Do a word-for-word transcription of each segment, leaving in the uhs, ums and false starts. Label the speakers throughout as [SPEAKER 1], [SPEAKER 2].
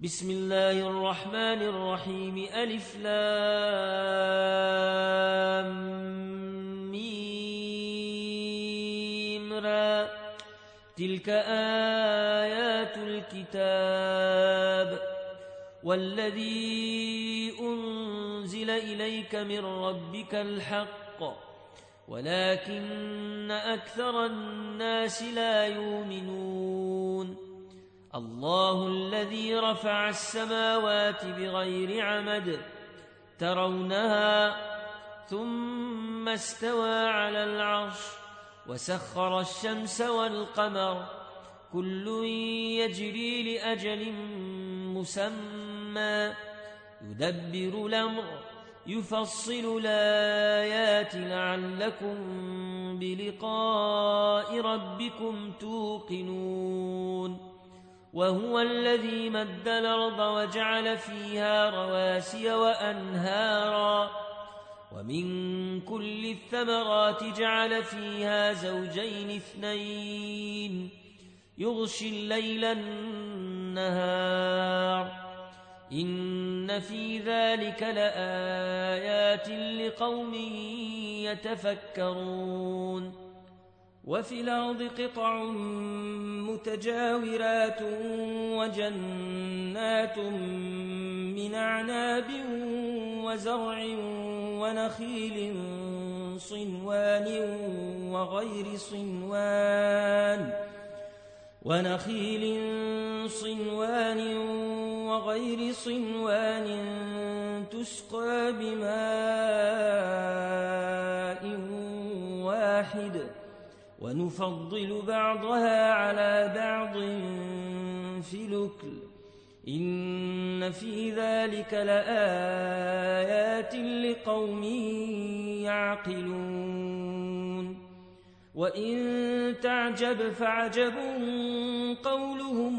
[SPEAKER 1] بسم الله الرحمن الرحيم ألف لام ميم را تلك آيات الكتاب والذي أنزل إليك من ربك الحق ولكن أكثر الناس لا يؤمنون الله الذي رفع السماوات بغير عمد ترونها ثم استوى على العرش وسخر الشمس والقمر كل يجري لأجل مسمى يدبر الأمر يفصل الآيات لعلكم بلقاء ربكم توقنون وهو الذي مد الأرض وجعل فيها رواسي وأنهارا ومن كل الثمرات جعل فيها زوجين اثنين يغشي الليل النهار إن في ذلك لآيات لقوم يتفكرون وفي الأرض قطع متجاورات وجنات من أعناب وزرع ونخيل صنوان وغير صنوان ونخيل صنوان وغير صنوان تسقى بماء واحد ونفضل بعضها على بعض في الأكل إن في ذلك لآيات لقوم يعقلون وإن تعجب فعجب قولهم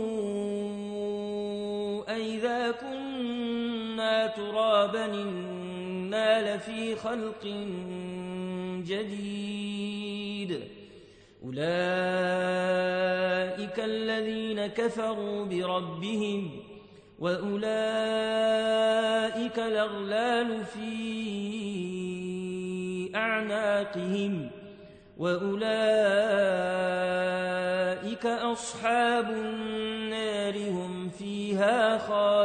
[SPEAKER 1] أئذا كنا ترابا إنا لفي خلق جديد أولئك الذين كفروا بربهم وأولئك الأغلال في أعناقهم وأولئك أصحاب النار هم فيها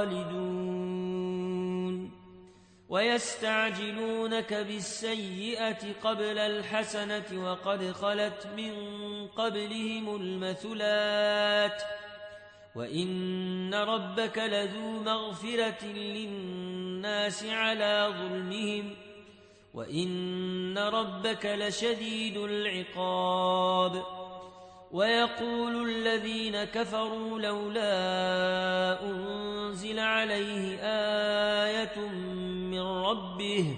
[SPEAKER 1] خالدون ويستعجلونك بالسيئة قبل الحسنة وقد خلت من قبلهم المثلات وإن ربك لذو مغفرة للناس على ظلمهم وإن ربك لشديد العقاب ويقول الذين كفروا لولا أنزل عليه آية من ربه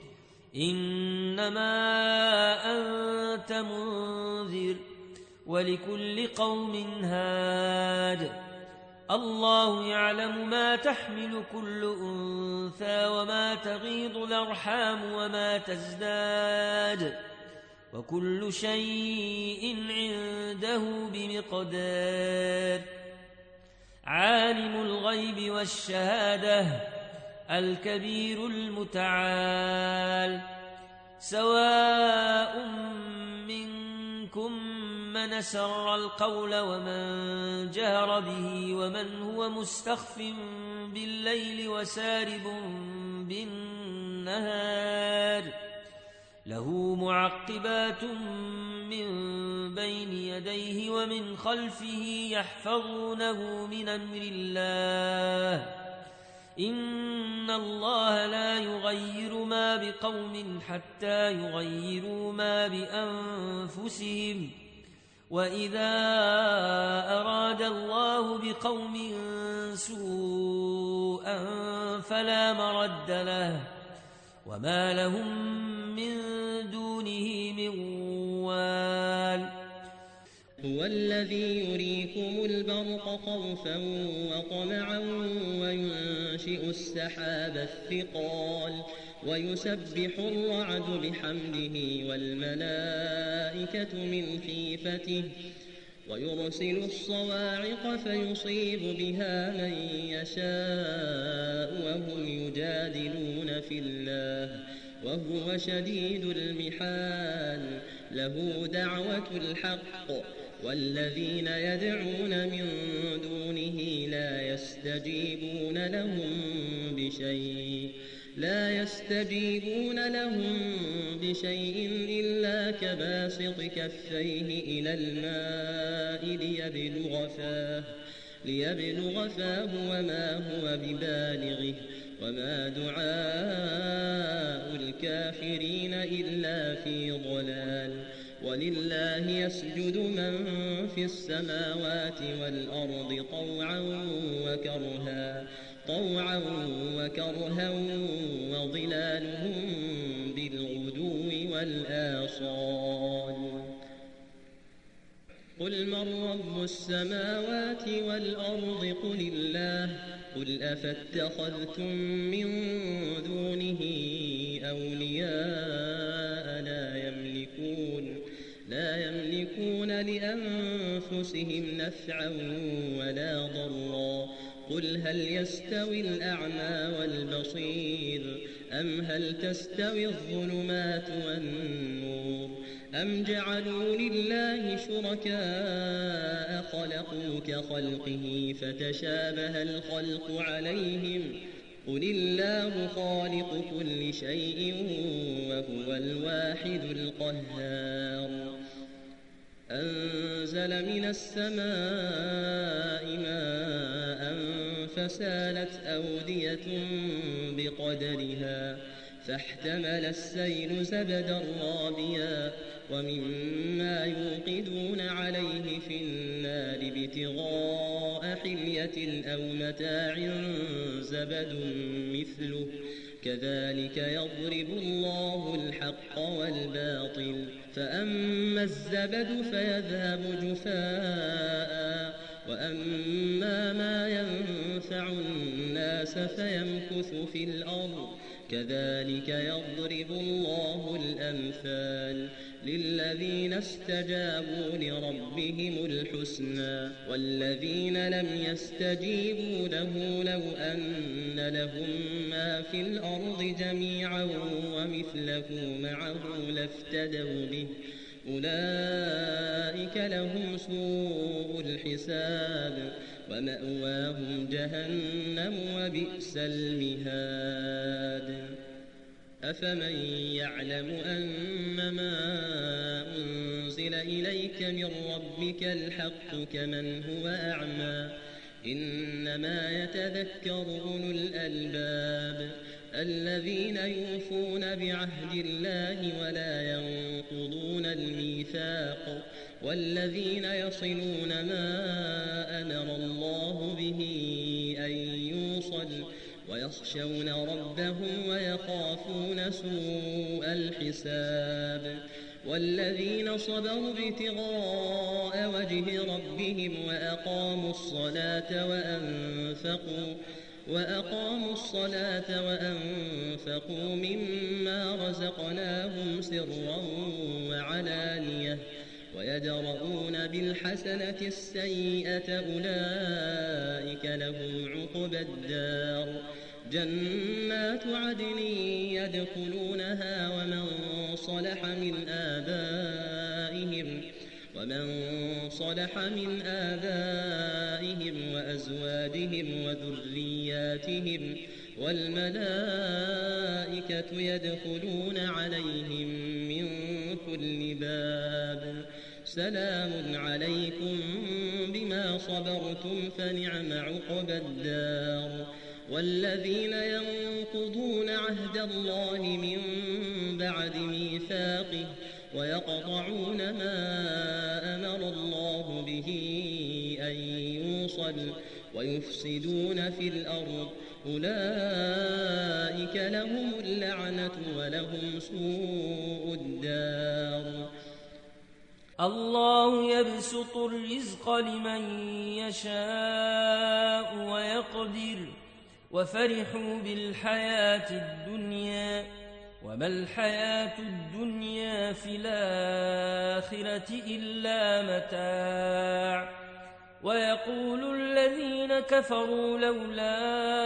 [SPEAKER 1] إنما أنت منذر ولكل قوم هاد الله يعلم ما تحمل كل أنثى وما تغيض الأرحام وما تزداد وكل شيء عنده بمقدار عالم الغيب والشهادة الكبير المتعال سواء منكم من سر القول ومن جهر به ومن هو مستخف بالليل وسارب بالنهار له معقبات من بين يديه ومن خلفه يحفظونه من أمر الله إن الله لا يغير ما بقوم حتى يغيروا ما بأنفسهم وإذا أراد الله بقوم سوءا فلا مرد له وما لهم من دونه من وال
[SPEAKER 2] هو الذي يريكم البرق خوفا وطمعا وينشئ السحاب الثقال ويسبح الرعد بحمده والملائكة من خيفته ويرسل الصواعق فيصيب بها من يشاء وهم يجادلون في الله وهو شديد المحال له دعوة الحق والذين يدعون من دونه لا يستجيبون لهم بشيء لا يستجيبون لهم بشيء إلا كباسط كفيه إلى الماء ليبلغ فاه ليبلغ فاه وما هو ببالغه وما دعاء الكافرين إلا في ضلال ولله يسجد من في السماوات والأرض طوعا وكرها طوعا وكرها وظلالهم بالغدو والآصال قل من رب السماوات والأرض قل الله قل أفاتخذتم من دونه أولياء لا يملكون لا يملكون لأنفسهم نفعا ولا ضرا قل هل يستوي الأعمى والبصير أم هل تستوي الظلمات والنور أم جعلوا لله شركاء خلقوا كخلقه فتشابه الخلق عليهم قل الله خالق كل شيء وهو الواحد القهار أنزل من السماء ماء فسالت أودية بقدرها فاحتمل السيل زبدا رابيا ومما يوقدون عليه في النار ابتغاء حلية أو متاع زبد مثله كذلك يضرب الله الحق والباطل فأما الزبد فيذهب جفاء وأما ما ينفع الناس فيمكث في الأرض كذلك يضرب الله الأمثال للذين استجابوا لربهم الحسنى والذين لم يستجيبوا له لو أن لهم ما في الأرض جميعا ومثله معه لافتدوا به أولئك لهم سوء الحساب ومأواهم جهنم وبئس المهاد أفمن يعلم أنما أنزل إليك من ربك الحق كمن هو أعمى إنما يتذكر أولو الألباب الذين يوفون بعهد الله ولا ينقضون الميثاق والذين يصلون ما أمر الله به أن يوصل ويخشون ربهم ويخافون سوء الحساب والذين صبروا ابتغاء وجه ربهم وأقاموا الصلاة وأنفقوا وأقاموا الصلاة وأنفقوا مما رزقناهم سرا وعلانية ويدرؤون بالحسنة السيئة أولئك لهم عقبى الدار جنات عدن يدخلونها ومن صلح من آبائهم ومن صلح من آبائهم وأزواجهم وذرياتهم والملائكة يدخلون عليهم من كل باب سلام عليكم بما صبرتم فنعم عقبى الدار والذين ينقضون عهد الله من بعد ميثاقه ويقطعون ما أمر الله به أن يوصل ويفسدون في الأرض أولئك لهم اللعنة ولهم سوء الدار
[SPEAKER 1] الله يبسط الرزق لمن يشاء ويقدر وفرحوا بالحياة الدنيا وما الحياة الدنيا في الآخرة إلا متاع ويقول الذين كفروا لولا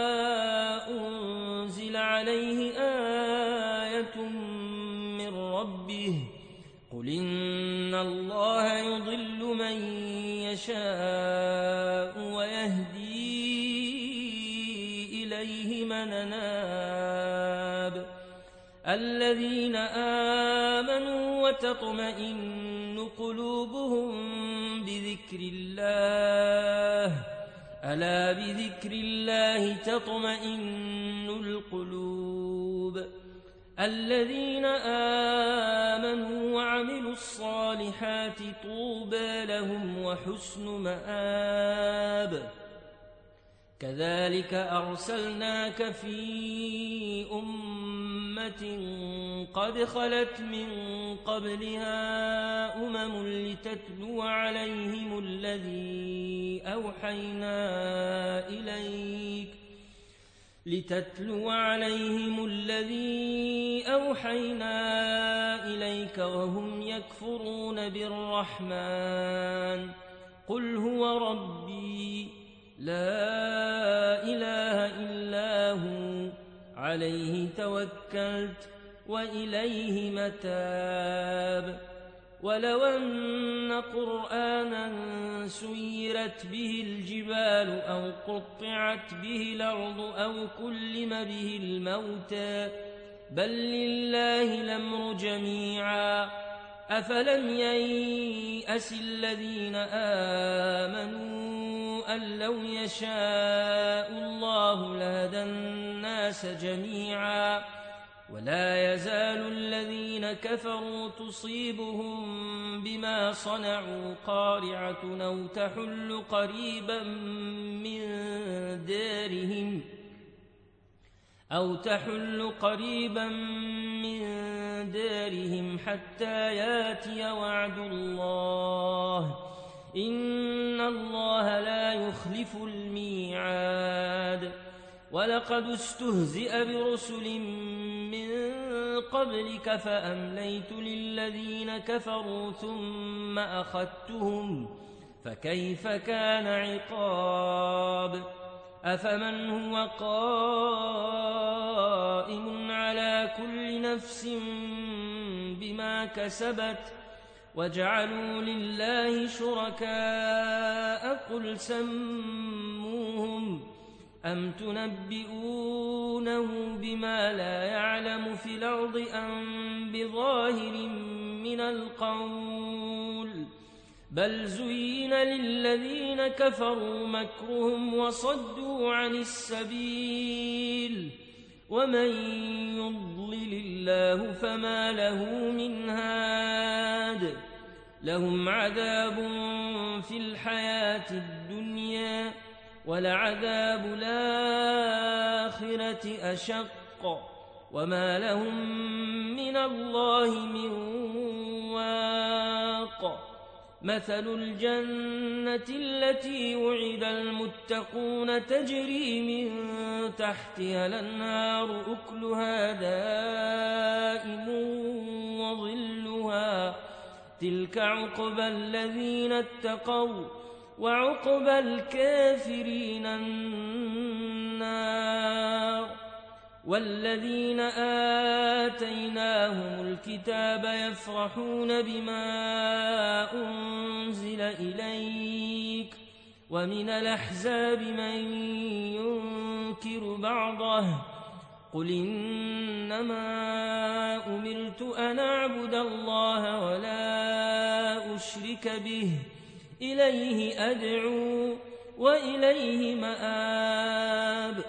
[SPEAKER 1] أنزل عليه آية من ربه قل إن الله يضل من يشاء ويهدي إليه من أناب الذين آمنوا وتطمئن قلوبهم بذكر الله ألا بذكر الله تطمئن القلوب الذين آمنوا وعملوا الصالحات طوبى لهم وحسن مآب كذلك أرسلناك في أمة قد خلت من قبلها أمم لتتلو عليهم الذي أوحينا إليك لتتلو عليهم الذي أوحينا إليك وهم يكفرون بالرحمن قل هو ربي لا إله إلا هو عليه توكلت وإليه متاب ولو أن قرآنا سيرت به الجبال أو قطعت به الأرض أو كلم به الموتى بل لله الأمر جميعا أفلم ييأس الذين آمنوا أن لو يشاء الله لهدى الناس جميعا ولا يزال الذين كفروا تصيبهم بما صنعوا قارعة أو تحل قريبا من دارهم أو تحل قريبا من دارهم حتى ياتي وعد الله إن الله لا يخلف الميعاد ولقد استهزئ برسل من قبلك فأمليت للذين كفروا ثم أخذتهم فكيف كان عقاب أفمن هو قائم على كل نفس بما كسبت وجعلوا لله شركاء قل سموهم أم تنبئونه بما لا يعلم في الأرض أم بظاهر من القول بل زين للذين كفروا مكرهم وصدوا عن السبيل ومن يضلل الله فما له من هاد لهم عذاب في الحياة الدنيا ولعذاب الآخرة أشق وما لهم من الله من واق مثل الجنة التي وعد المتقون تجري من تحتها الأنهار أكلها دائم وظلها تلك عقبى الذين اتقوا وعقبى الكافرين النار والذين آتيناهم الكتاب يفرحون بما أنزل إليك ومن الأحزاب من ينكر بعضه قل إنما أمرت أن أعبد الله ولا أشرك به إليه أدعو وإليه مآب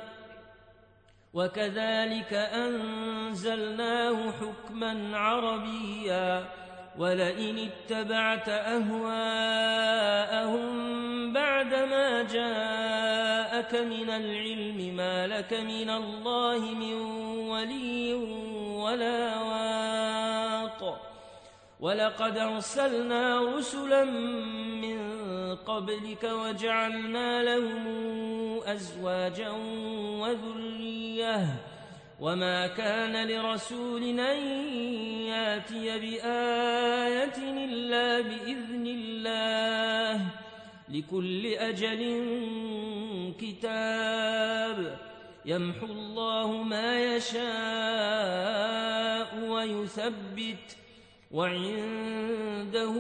[SPEAKER 1] وكذلك أنزلناه حكما عربيا ولئن اتبعت أهواءهم بعدما جاءك من العلم ما لك من الله من ولي ولا واق ولقد أرسلنا رسلا من قبلك وجعلنا لهم أزواجا وذرية وما كان لرسول أن ياتي بآية إلا بإذن الله لكل أجل كتاب يمحو الله ما يشاء ويثبت وعنده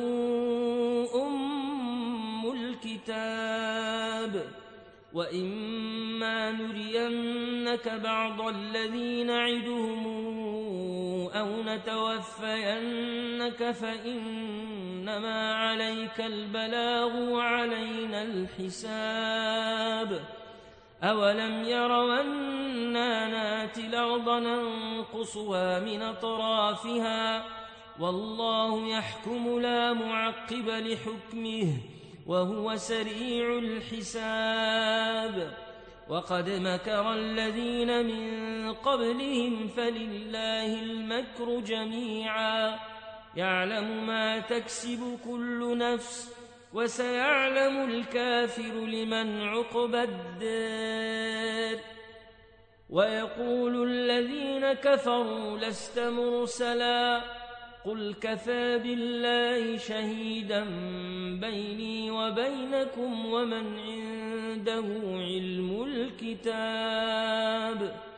[SPEAKER 1] أم الكتاب وإما نرينك بعض الذي نعدهم أو نتوفينك فإنما عليك البلاغ وعلينا الحساب أولم يروا أنا ناتي الأرض ننقصها من أطرافها والله يحكم لا معقب لحكمه وهو سريع الحساب وقد مكر الذين من قبلهم فلله المكر جميعا يعلم ما تكسب كل نفس وسيعلم الكافر لمن عقبى الدار ويقول الذين كفروا لست مرسلا قل كفى بالله شهيدا بيني وبينكم ومن عنده علم الكتاب